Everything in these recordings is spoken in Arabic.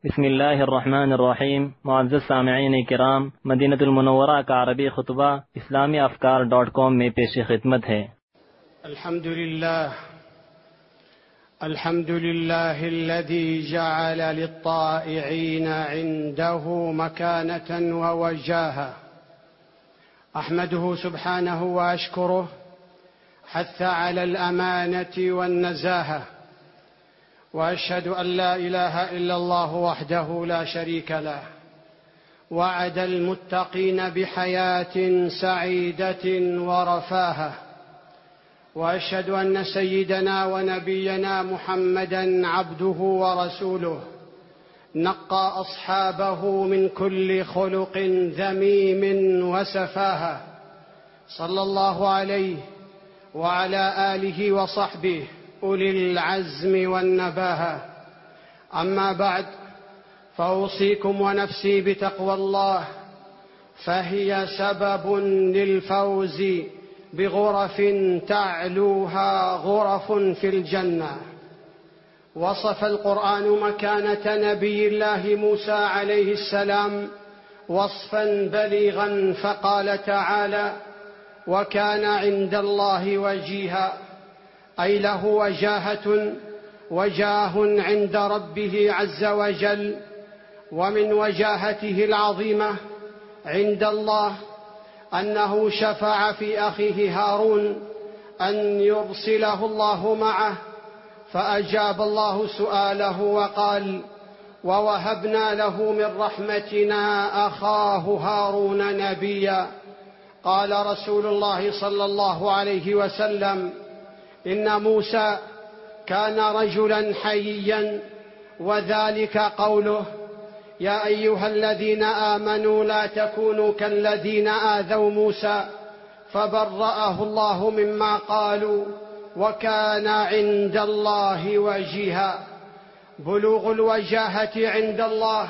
بسم الله الرحمن الرحیم. معزز سامعین کرام، مدینہ المنورہ کا عربی خطبہ اسلامی افکار.com میں پیش خدمت ہے۔ الحمد لله الذي جعل للطائعين عنده مكانة ووجاهة، أحمده سبحانه وأشكره، حث على الأمانة والنزاهة، وأشهد أن لا إله إلا الله وحده لا شريك له، وعد المتقين بحياة سعيدة ورفاهة، وأشهد أن سيدنا ونبينا محمدًا عبده ورسوله، نقى أصحابه من كل خلق ذميم وسفاهة، صلى الله عليه وعلى آله وصحبه أولي العزم والنباهة. أما بعد، فأوصيكم ونفسي بتقوى الله، فهي سبب للفوز بغرف تعلوها غرف في الجنة. وصف القرآن مكانة نبي الله موسى عليه السلام وصفا بليغا، فقال تعالى: وكان عند الله وجيها، أي له وجاه عند ربه عز وجل. ومن وجاهته العظيمة عند الله أنه شفع في أخيه هارون أن يرسله الله معه، فأجاب الله سؤاله وقال: ووهبنا له من رحمتنا أخاه هارون نبيا. قال رسول الله صلى الله عليه وسلم: إن موسى كان رجلا حييا، وذلك قوله: يا أيها الذين آمنوا لا تكونوا كالذين آذوا موسى فبرأه الله مما قالوا وكان عند الله وجيها. بلوغ الوجاهة عند الله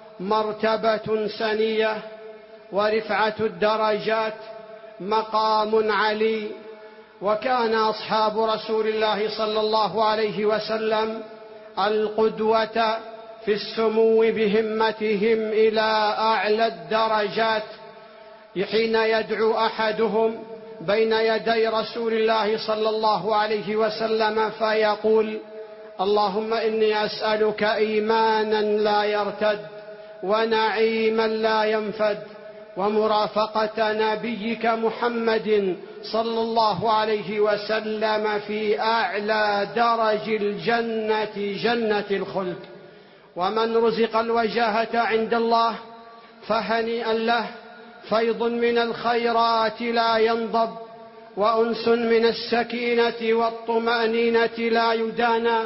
مرتبة سنية، ورفعة الدرجات مقام علي. وكان أصحاب رسول الله صلى الله عليه وسلم القدوة في السمو بهمتهم إلى أعلى الدرجات، حين يدعو أحدهم بين يدي رسول الله صلى الله عليه وسلم فيقول: اللهم إني أسألك إيمانا لا يرتد، ونعيما لا ينفد، ومرافقة نبيك محمد صلى الله عليه وسلم في أعلى درج الجنة، جنة الخلد. ومن رزق الوجاهة عند الله فهنيئا له، فيض من الخيرات لا ينضب، وأنس من السكينة والطمأنينة لا يدانى،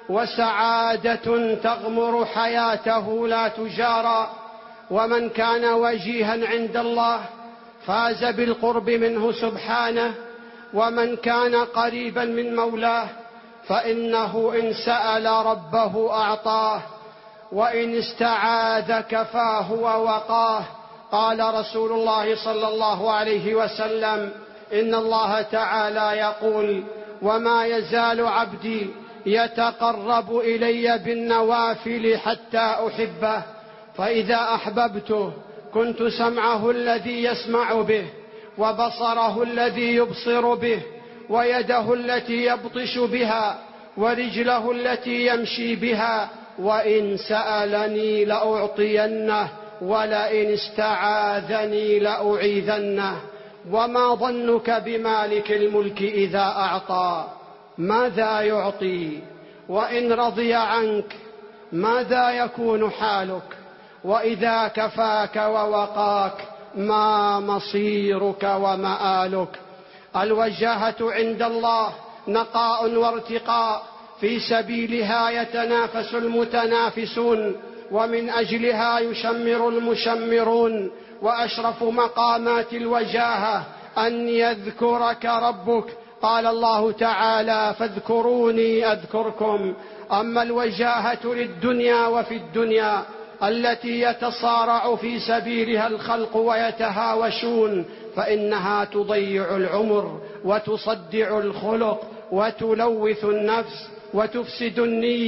وسعادة تغمر حياته لا تجارى. ومن كان وجيها عند الله فاز بالقرب منه سبحانه، ومن كان قريبا من مولاه فإنه إن سأل ربه أعطاه، وإن استعاذ كفاه ووقاه. قال رسول الله صلى الله عليه وسلم: إن الله تعالى يقول: وما يزال عبدي يتقرب إلي بالنوافل حتى أحبه، فإذا أحببته كنت سمعه الذي يسمع به، وبصره الذي يبصر به، ويده التي يبطش بها، ورجله التي يمشي بها، وإن سألني لأعطينه، ولئن استعاذني لأعيذنه. وما ظنك بمالك الملك إذا أعطى ماذا يعطي؟ وإن رضي عنك ماذا يكون حالك؟ وإذا كفاك ووقاك ما مصيرك ومآلك؟ الوجاهة عند الله نقاء وارتقاء، في سبيلها يتنافس المتنافسون، ومن أجلها يشمر المشمرون. وأشرف مقامات الوجاهة أن يذكرك ربك. قال الله تعالى: فاذكروني أذكركم. أما الوجاهة للدنيا وفي الدنيا التي يتصارع في سبيلها الخلق ويتهاوشون، فإنها تضيع العمر وتصدع الخلق وتلوث النفس وتفسد النية،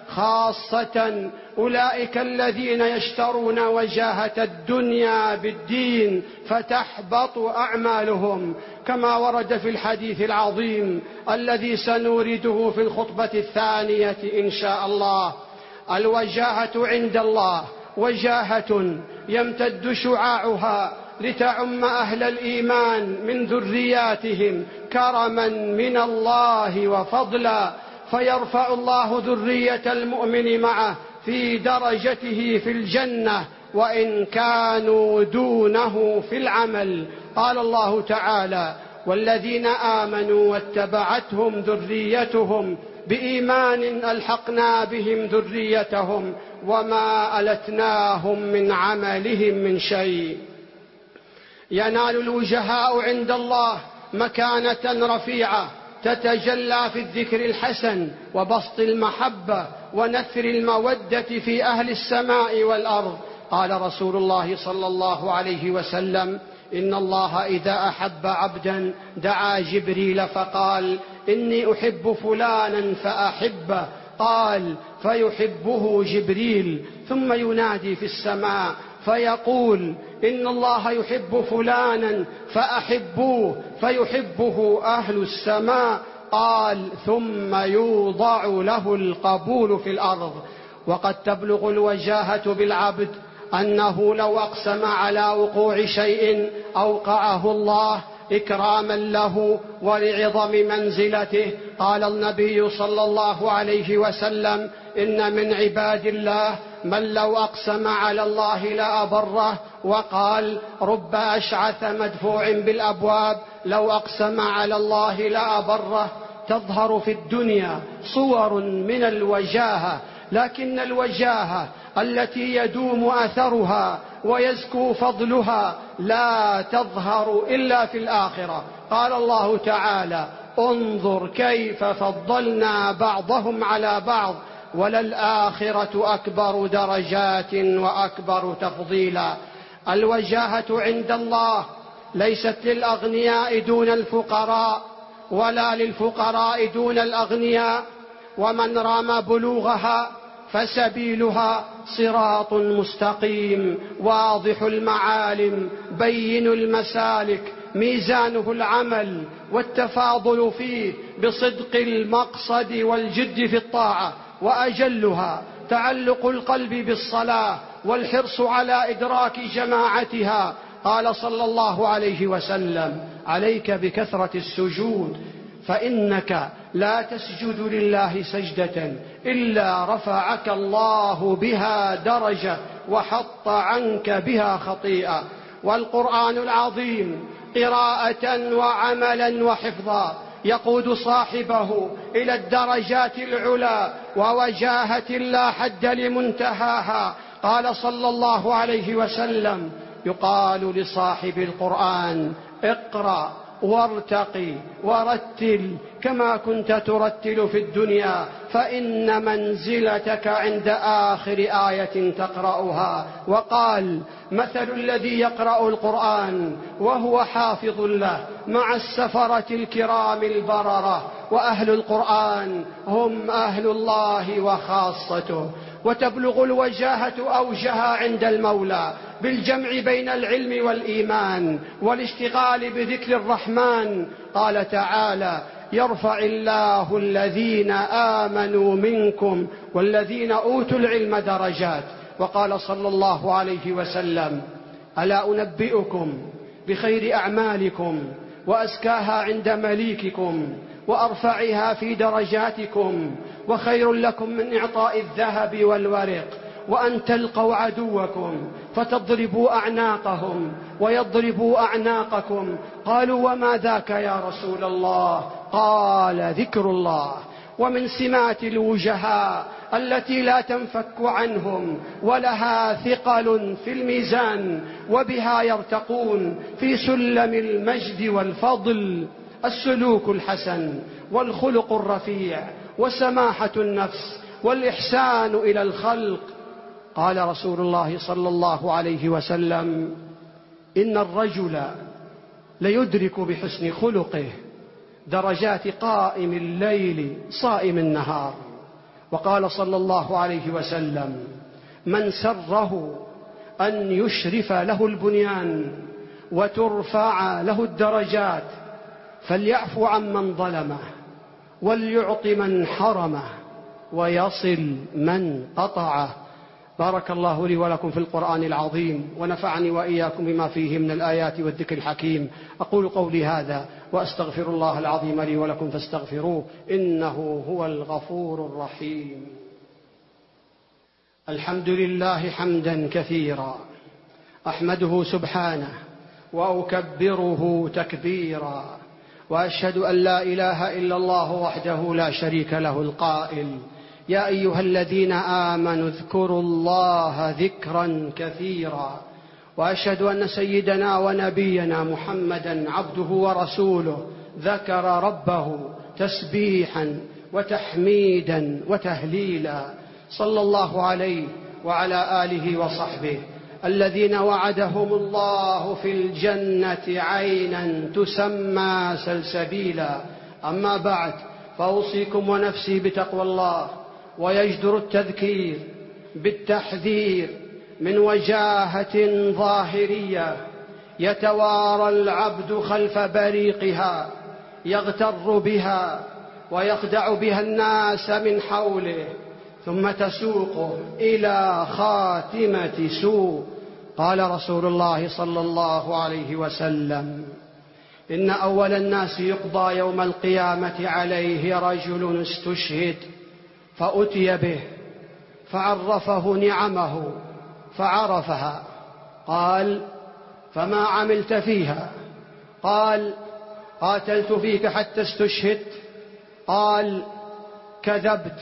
خاصة أولئك الذين يشترون وجاهة الدنيا بالدين فتحبط أعمالهم، كما ورد في الحديث العظيم الذي سنورده في الخطبة الثانية إن شاء الله. الوجاهة عند الله وجاهة يمتد شعاعها لتعم أهل الإيمان من ذرياتهم كرما من الله وفضلا، فيرفع الله ذرية المؤمن معه في درجته في الجنة وإن كانوا دونه في العمل. قال الله تعالى: والذين آمنوا واتبعتهم ذريتهم بإيمان ألحقنا بهم ذريتهم وما ألتناهم من عملهم من شيء. ينال الوجهاء عند الله مكانة رفيعة تتجلى في الذكر الحسن وبسط المحبة ونثر المودة في أهل السماء والأرض. قال رسول الله صلى الله عليه وسلم: إن الله إذا أحب عبدا دعا جبريل فقال: إني أحب فلانا فأحبه، قال: فيحبه جبريل، ثم ينادي في السماء فيقول: إن الله يحب فلانا فأحبوه، فيحبه أهل السماء، قال: ثم يوضع له القبول في الأرض. وقد تبلغ الوجاهة بالعبد أنه لو أقسم على وقوع شيء أوقعه الله إكراما له ولعظم منزلته. قال النبي صلى الله عليه وسلم: إن من عباد الله من لو أقسم على الله لأبره. وقال: رب أشعث مدفوع بالأبواب لو أقسم على الله لأبره. تظهر في الدنيا صور من الوجاهة، لكن الوجاهة التي يدوم أثرها ويزكو فضلها لا تظهر إلا في الآخرة. قال الله تعالى: انظر كيف فضلنا بعضهم على بعض وللآخرة أكبر درجات وأكبر تفضيلا. الوجاهة عند الله ليست للأغنياء دون الفقراء ولا للفقراء دون الأغنياء، ومن رام بلوغها فسبيلها صراط مستقيم واضح المعالم بين المسالك، ميزانه العمل والتفاضل فيه بصدق المقصد والجد في الطاعة، وأجلها تعلق القلب بالصلاة والحرص على إدراك جماعتها. قال صلى الله عليه وسلم: عليك بكثرة السجود، فإنك لا تسجد لله سجدة إلا رفعك الله بها درجة وحط عنك بها خطيئة. والقرآن العظيم قراءة وعملا وحفظا يقود صاحبه إلى الدرجات العلى ووجاهة لا حد لمنتهاها. قال صلى الله عليه وسلم: يقال لصاحب القرآن: اقرأ وارتقي ورتل كما كنت ترتل في الدنيا، فإن منزلتك عند آخر آية تقرأها. وقال: مثل الذي يقرأ القرآن وهو حافظ له مع السفرة الكرام البررة، وأهل القرآن هم أهل الله وخاصته. وتبلغ الوجاهة أوجها عند المولى بالجمع بين العلم والإيمان والاشتغال بذكر الرحمن. قال تعالى: يرفع الله الذين آمنوا منكم والذين أوتوا العلم درجات. وقال صلى الله عليه وسلم: ألا أنبئكم بخير أعمالكم وأزكاها عند مليككم وأرفعها في درجاتكم، وخير لكم من إعطاء الذهب والورق، وأن تلقوا عدوكم فتضربوا أعناقهم ويضربوا أعناقكم. قالوا: وما ذاك يا رسول الله؟ قال: ذكر الله. ومن سمات الوجهاء التي لا تنفك عنهم ولها ثقل في الميزان وبها يرتقون في سلم المجد والفضل السلوك الحسن والخلق الرفيع وسماحة النفس والإحسان إلى الخلق. قال رسول الله صلى الله عليه وسلم: إن الرجل ليدرك بحسن خلقه درجات قائم الليل صائم النهار. وقال صلى الله عليه وسلم: من سره أن يشرف له البنيان وترفع له الدرجات فليعفو عمن ظلمه وليعط من حرمه ويصل من قطعه. بارك الله لي ولكم في القرآن العظيم، ونفعني وإياكم بما فيه من الآيات والذكر الحكيم. أقول قولي هذا وأستغفر الله العظيم لي ولكم فاستغفروه إنه هو الغفور الرحيم. الحمد لله حمدا كثيرا أحمده سبحانه وأكبره تكبيرا، وأشهد أن لا إله إلا الله وحده لا شريك له القائل: يا أيها الذين آمنوا اذكروا الله ذكرا كثيرا. وأشهد أن سيدنا ونبينا محمدا عبده ورسوله ذكر ربه تسبيحا وتحميدا وتهليلا، صلى الله عليه وعلى آله وصحبه الذين وعدهم الله في الجنة عينا تسمى سلسبيلا. أما بعد، فأوصيكم ونفسي بتقوى الله، ويجدر التذكير بالتحذير من وجاهة ظاهرية يتوارى العبد خلف بريقها يغتر بها ويخدع بها الناس من حوله، ثم تسوقه إلى خاتمة سوء. قال رسول الله صلى الله عليه وسلم: إن أول الناس يقضى يوم القيامة عليه رجل استشهد فأتي به فعرفه نعمه فعرفها، قال: فما عملت فيها؟ قال: قاتلت فيك حتى استشهدت. قال: كذبت،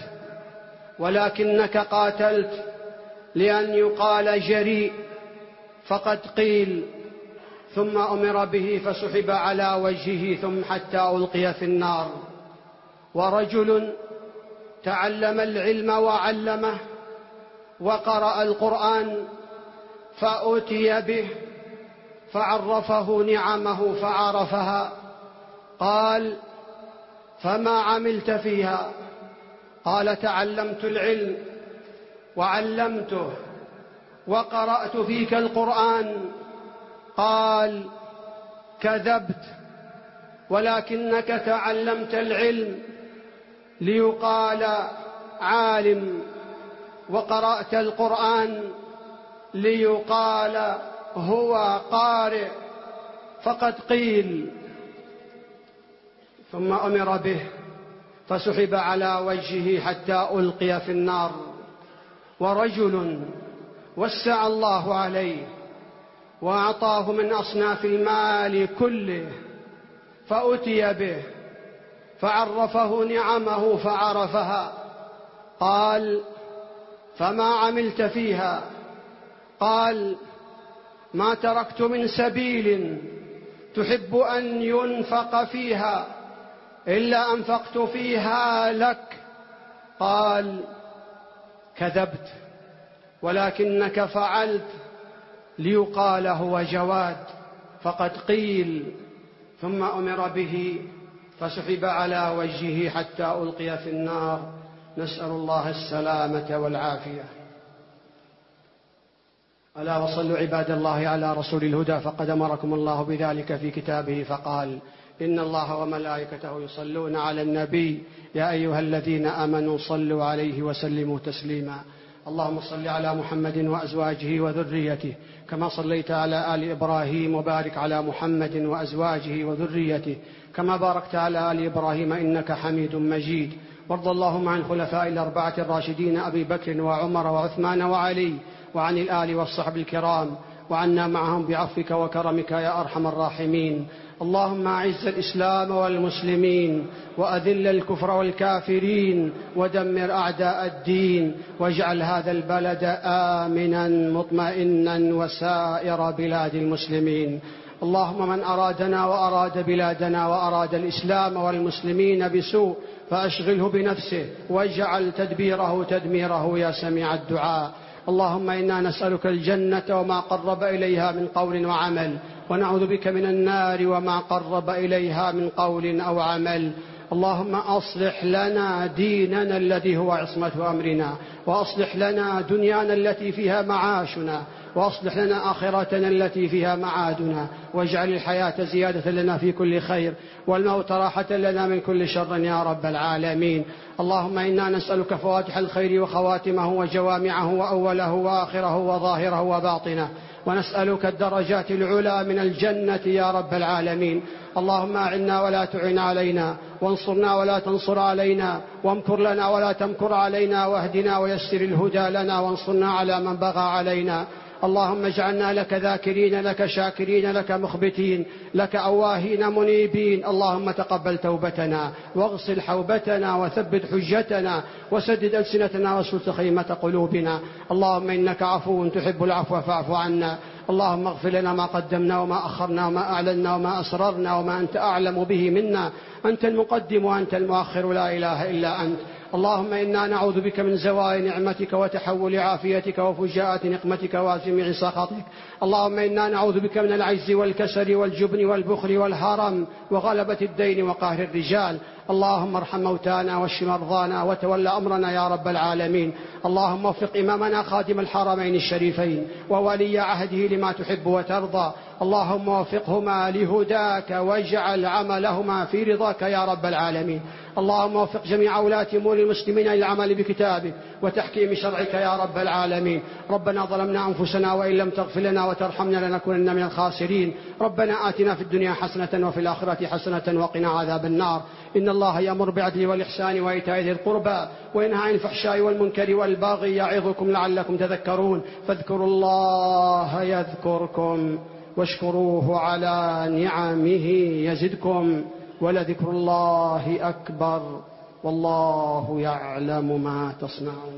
ولكنك قاتلت لأن يقال جريء، فقد قيل. ثم أمر به فسحب على وجهه ثم حتى ألقي في النار. ورجل تعلم العلم وعلمه وقرأ القرآن فأتي به فعرفه نعمه فعرفها، قال: فما عملت فيها؟ قال: تعلمت العلم وعلمته وقرأت فيك القرآن. قال: كذبت، ولكنك تعلمت العلم ليقال عالم، وقرأت القرآن ليقال هو قارئ، فقد قيل. ثم أمر به فسحب على وجهه حتى ألقي في النار. ورجل وسع الله عليه وأعطاه من أصناف المال كله فأتي به فعرفه نعمه فعرفها، قال: فما عملت فيها؟ قال: ما تركت من سبيل تحب أن ينفق فيها إلا أنفقت فيها لك. قال: كذبت، ولكنك فعلت ليقال هو جواد، فقد قيل. ثم أمر به فسحب على وجهه حتى ألقي في النار. نسأل الله السلامة والعافية. ألا وصلوا عباد الله على رسول الهدى، فقد أمركم الله بذلك في كتابه فقال: إن الله وملائكته يصلون على النبي يا أيها الذين آمنوا صلوا عليه وسلموا تسليما. اللهم صل على محمد وأزواجه وذريته كما صليت على آل إبراهيم، وبارك على محمد وأزواجه وذريته كما باركت على آل إبراهيم إنك حميد مجيد. وارض اللهم عن خلفاء الأربعة الراشدين أبي بكر وعمر وعثمان وعلي، وعن الآل والصحب الكرام، وعنا معهم بعفوك وكرمك يا أرحم الراحمين. اللهم أعز الإسلام والمسلمين، وأذل الكفر والكافرين، ودمر أعداء الدين، واجعل هذا البلد آمنا مطمئنا وسائر بلاد المسلمين. اللهم من أرادنا وأراد بلادنا وأراد الإسلام والمسلمين بسوء فأشغله بنفسه واجعل تدبيره تدميره يا سميع الدعاء. اللهم إنا نسألك الجنة وما قرب إليها من قول وعمل، ونعوذ بك من النار وما قرب إليها من قول أو عمل. اللهم أصلح لنا ديننا الذي هو عصمة أمرنا، وأصلح لنا دنيانا التي فيها معاشنا، وأصلح لنا آخرتنا التي فيها معادنا، واجعل الحياة زيادة لنا في كل خير، والموت راحة لنا من كل شر يا رب العالمين. اللهم إنا نسألك فواتح الخير وخواتمه وجوامعه وأوله وآخره وظاهره وباطنه، ونسألك الدرجات العلى من الجنة يا رب العالمين. اللهم أعنا ولا تعن علينا، وانصرنا ولا تنصر علينا، وامكر لنا ولا تمكر علينا، واهدنا ويسر الهدى لنا، وانصرنا على من بغى علينا. اللهم اجعلنا لك ذاكرين، لك شاكرين، لك مخبتين، لك أواهين منيبين. اللهم تقبل توبتنا، واغسل حوبتنا، وثبت حجتنا، وسدد ألسنتنا، واسلل خيمة قلوبنا. اللهم إنك عفو تحب العفو فاعف عنا. اللهم اغفر لنا ما قدمنا وما أخرنا وما أعلنا وما أسررنا وما أنت أعلم به منا. أنت المقدم وأنت المؤخر، لا إله إلا أنت. اللهم إنا نعوذ بك من زوال نعمتك وتحول عافيتك وفجاءة نقمتك وجميع سخطك. اللهم إنا نعوذ بك من العجز والكسل والجبن والبخل والهرم وغلبة الدين وقهر الرجال. اللهم ارحم موتانا واشف مرضانا وتول أمرنا يا رب العالمين. اللهم وفق إمامنا خادم الحرمين الشريفين وولي عهده لما تحب وترضى. اللهم وفقهما لهداك، واجعل عملهما في رضاك يا رب العالمين. اللهم وفق جميع ولاة أمور المسلمين للعمل بكتابك وتحكيم شرعك يا رب العالمين. ربنا ظلمنا أنفسنا، وإن لم تغفر لنا وترحمنا لنكونن من الخاسرين. ربنا آتنا في الدنيا حسنة وفي الآخرة حسنة وقنا عذاب النار. إن الله يأمر بالعدل والإحسان وإيتاء ذي القربى وينهى عن الفحشاء والمنكر والبغي يعظكم لعلكم تذكرون. فاذكروا الله يذكركم، واشكروه على نعمه يزدكم، ولذكر الله أكبر، والله يعلم ما تصنعون.